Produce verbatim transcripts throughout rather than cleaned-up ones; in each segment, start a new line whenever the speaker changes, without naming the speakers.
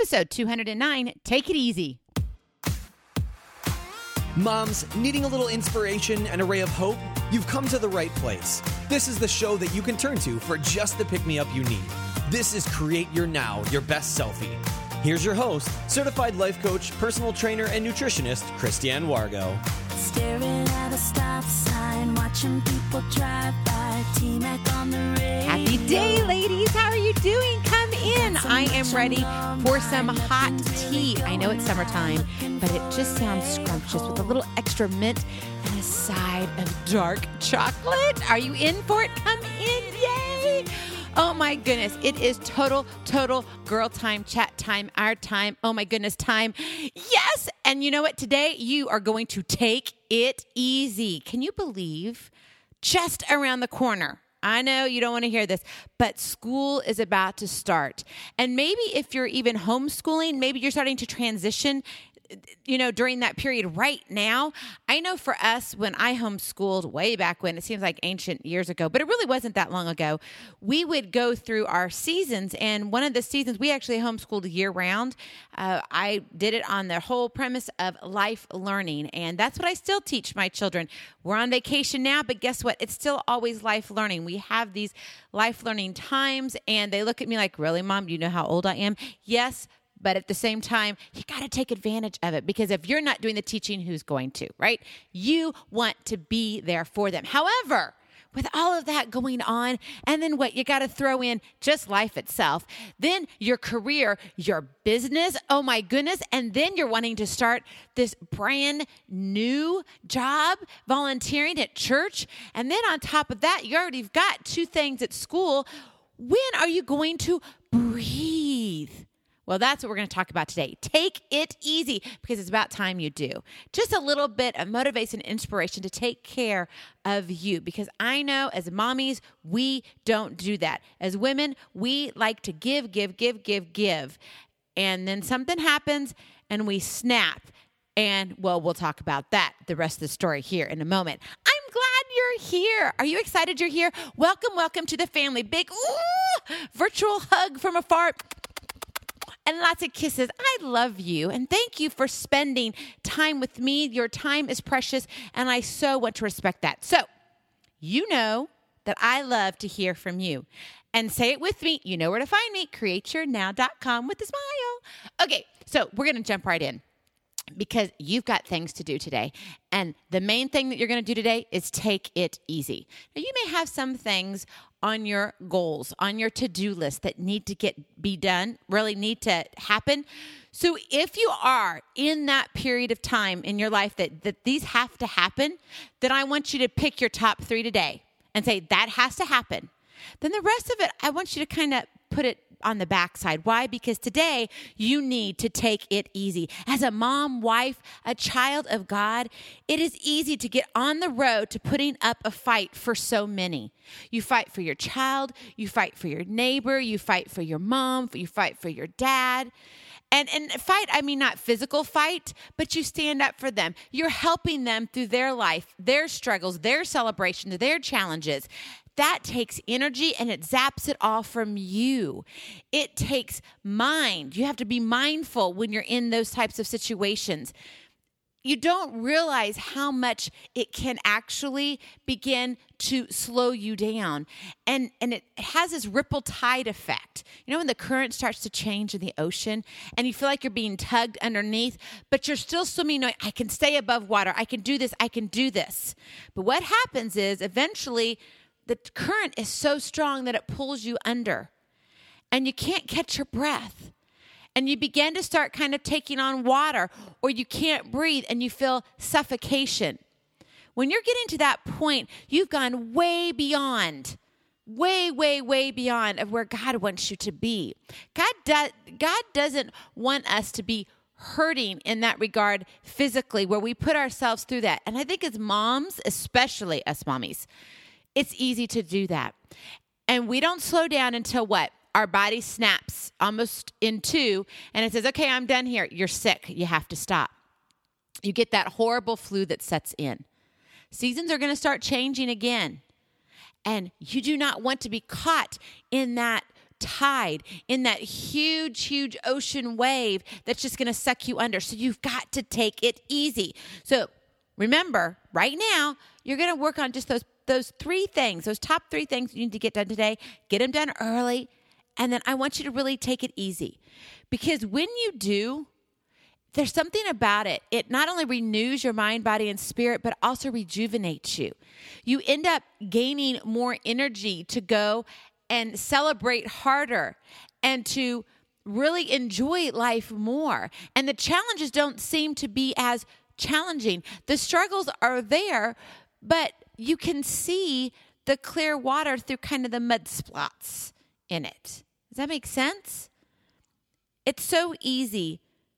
episode two hundred nine. Take it easy.
Moms, needing a little inspiration and a ray of hope? You've come to the right place. This is the show that you can turn to for just the pick-me-up you need. This is Create Your Now, Your Best Selfie. Here's your host, certified life coach, personal trainer, and nutritionist, Christiane Wargo.
Staring at a stop sign, watching people drive by, T-Mac on the radio.
Happy day, ladies. How are you doing? Come in. I am ready for some hot tea. I know it's summertime, but it just sounds scrumptious with a little extra mint and a side of dark chocolate. Are you in for it? Come in. Yay. Oh my goodness. It is total, total girl time, chat time, our time. Oh my goodness, time. Yes. And you know what? Today you are going to take it easy. Can you believe just around the corner? I know you don't want to hear this, but school is about to start. And maybe if you're even homeschooling, maybe you're starting to transition, you know, during that period right now. I know for us, when I homeschooled way back when, it seems like ancient years ago, but it really wasn't that long ago, we would go through our seasons. And one of the seasons, we actually homeschooled year round. Uh, I did it on the whole premise of life learning. And that's what I still teach my children. We're on vacation now, but guess what? It's still always life learning. We have these life learning times, and they look at me like, really, Mom, do you know how old I am? Yes. But at the same time, you got to take advantage of it, because if you're not doing the teaching, who's going to, right? You want to be there for them. However, with all of that going on, and then what, you got to throw in just life itself, then your career, your business, oh my goodness, and then you're wanting to start this brand new job, volunteering at church, and then on top of that, you already got two things at school. When are you going to breathe? Well, that's what we're going to talk about today. Take it easy, because it's about time you do. Just a little bit of motivation and inspiration to take care of you, because I know as mommies, we don't do that. As women, we like to give, give, give, give, give. And then something happens and we snap. And, well, we'll talk about that, the rest of the story here in a moment. I'm glad you're here. Are you excited you're here? Welcome, welcome to the family. Big, ooh, virtual hug from afar. And lots of kisses. I love you. And thank you for spending time with me. Your time is precious, and I so want to respect that. So, you know that I love to hear from you. And say it with me. You know where to find me. create your now dot com with a smile. Okay, so we're going to jump right in, because you've got things to do today. And the main thing that you're going to do today is take it easy. Now, you may have some things on your goals, on your to-do list that need to get be done, really need to happen. So if you are in that period of time in your life that, that these have to happen, then I want you to pick your top three today and say, that has to happen. Then the rest of it, I want you to kind of put it on the backside. Why? Because today you need to take it easy. As a mom, wife, a child of God, it is easy to get on the road to putting up a fight for so many. You fight for your child, you fight for your neighbor, you fight for your mom, you fight for your dad. And and fight, I mean not physical fight, but you stand up for them. You're helping them through their life, their struggles, their celebrations, their challenges. That takes energy, and it zaps it all from you. It takes mind. You have to be mindful when you're in those types of situations. You don't realize how much it can actually begin to slow you down. And, and it has this ripple tide effect. You know, when the current starts to change in the ocean and you feel like you're being tugged underneath, but you're still swimming, knowing, I can stay above water. I can do this. I can do this. But what happens is eventually the current is so strong that it pulls you under and you can't catch your breath. And you begin to start kind of taking on water, or you can't breathe and you feel suffocation. When you're getting to that point, you've gone way beyond, way, way, way beyond of where God wants you to be. God, do, God doesn't want us to be hurting in that regard physically, where we put ourselves through that. And I think as moms, especially us mommies, it's easy to do that. And we don't slow down until what? Our body snaps almost in two, and it says, okay, I'm done here. You're sick. You have to stop. You get that horrible flu that sets in. Seasons are going to start changing again. And you do not want to be caught in that tide in that huge, huge ocean wave that's just going to suck you under. So you've got to take it easy. So remember, right now, you're going to work on just those those three things, those top three things you need to get done today. Get them done early. And then I want you to really take it easy. Because when you do, there's something about it. It not only renews your mind, body, and spirit, but also rejuvenates you. You end up gaining more energy to go and celebrate harder and to really enjoy life more. And the challenges don't seem to be as challenging. The struggles are there, but you can see the clear water through kind of the mud spots in it. Does that make sense? It's so easy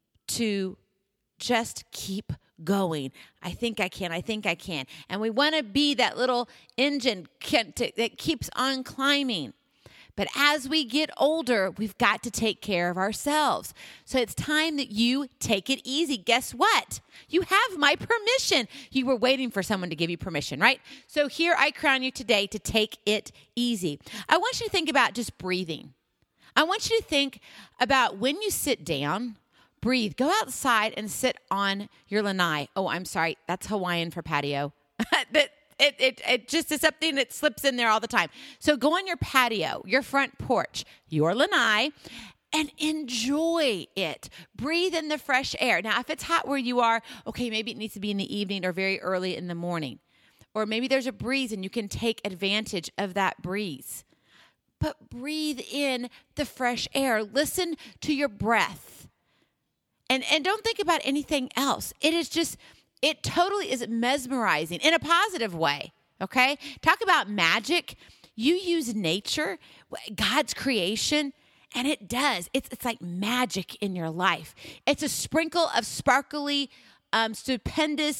to just keep going. I think I can. I think I can. And we want to be that little engine that keeps on climbing. But as we get older, we've got to take care of ourselves. So it's time that you take it easy. Guess what? You have my permission. You were waiting for someone to give you permission, right? So here I crown you today to take it easy. I want you to think about just breathing. I want you to think about when you sit down, breathe. Go outside and sit on your lanai. Oh, I'm sorry. That's Hawaiian for patio. that It, it it just is something that slips in there all the time. So go on your patio, your front porch, your lanai, and enjoy it. Breathe in the fresh air. Now, if it's hot where you are, okay, maybe it needs to be in the evening or very early in the morning. Or maybe there's a breeze and you can take advantage of that breeze. But breathe in the fresh air. Listen to your breath. And, and don't think about anything else. It is just... It totally is mesmerizing in a positive way, okay? Talk about magic. You use nature, God's creation, and it does. It's it's like magic in your life. It's a sprinkle of sparkly, um, stupendous,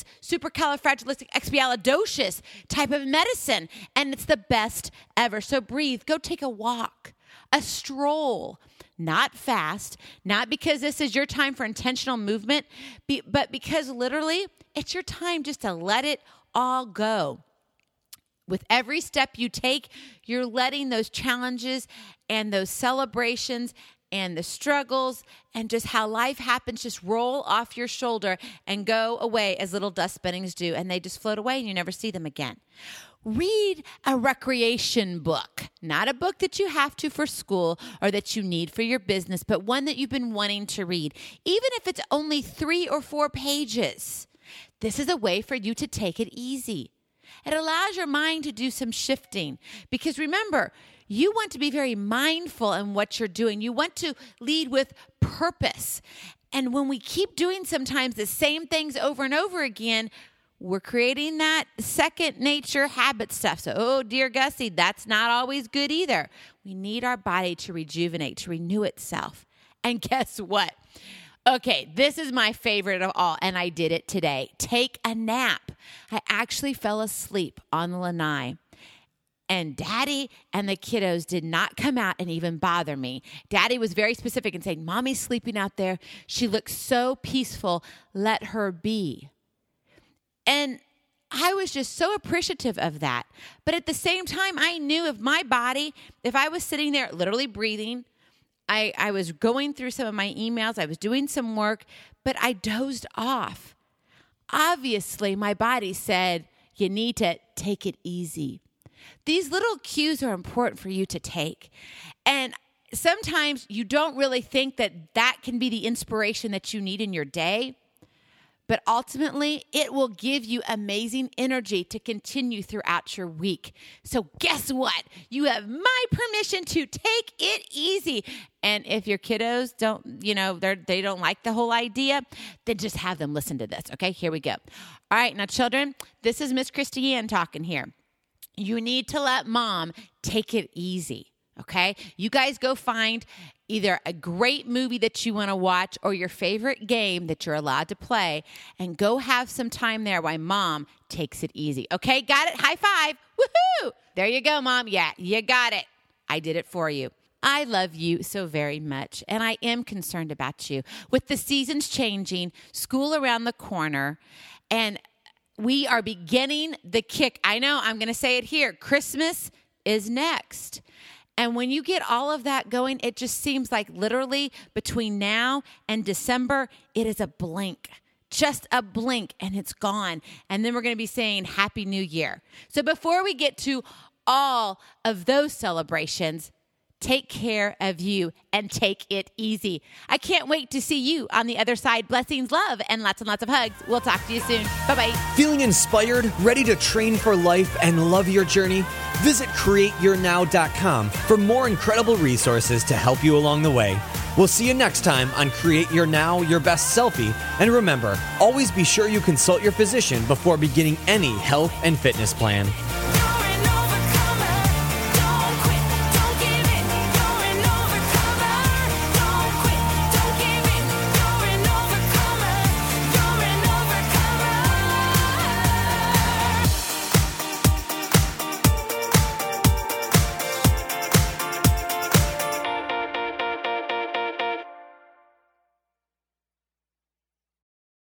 supercalifragilisticexpialidocious type of medicine, and it's the best ever. So breathe. Go take a walk, a stroll. Not fast, not because this is your time for intentional movement, but because literally it's your time just to let it all go. With every step you take, you're letting those challenges and those celebrations and the struggles and just how life happens just roll off your shoulder and go away as little dust bunnies do, and they just float away and you never see them again. Read a recreation book, not a book that you have to for school or that you need for your business, but one that you've been wanting to read, even if it's only three or four pages. This is a way for you to take it easy. It allows your mind to do some shifting because remember, you want to be very mindful in what you're doing. You want to lead with purpose. And when we keep doing sometimes the same things over and over again, we're creating that second nature habit stuff. So, oh, dear Gussie, that's not always good either. We need our body to rejuvenate, to renew itself. And guess what? Okay, this is my favorite of all, and I did it today. Take a nap. I actually fell asleep on the lanai. And Daddy and the kiddos did not come out and even bother me. Daddy was very specific in saying, Mommy's sleeping out there. She looks so peaceful. Let her be. And I was just so appreciative of that. But at the same time, I knew if my body, if I was sitting there literally breathing, I, I was going through some of my emails, I was doing some work, but I dozed off. Obviously, my body said, you need to take it easy. These little cues are important for you to take. And sometimes you don't really think that that can be the inspiration that you need in your day. But ultimately, it will give you amazing energy to continue throughout your week. So guess what? You have my permission to take it easy. And if your kiddos don't, you know, they they don't like the whole idea, then just have them listen to this. Okay, here we go. All right, now children, this is Miss Christy Ann talking here. You need to let mom take it easy. Okay, you guys go find either a great movie that you want to watch or your favorite game that you're allowed to play and go have some time there while mom takes it easy. Okay, got it? High five. Woohoo! There you go, mom. Yeah, you got it. I did it for you. I love you so very much, and I am concerned about you. With the seasons changing, school around the corner, and we are beginning the kick. I know, I'm going to say it here. Christmas is next. And when you get all of that going, it just seems like literally between now and December, it is a blink. Just a blink and it's gone. And then we're going to be saying Happy New Year. So before we get to all of those celebrations, take care of you and take it easy. I can't wait to see you on the other side. Blessings, love, and lots and lots of hugs. We'll talk to you soon. Bye-bye.
Feeling inspired, ready to train for life, and love your journey? Visit create your now dot com for more incredible resources to help you along the way. We'll see you next time on Create Your Now, Your Best Selfie. And remember, always be sure you consult your physician before beginning any health and fitness plan.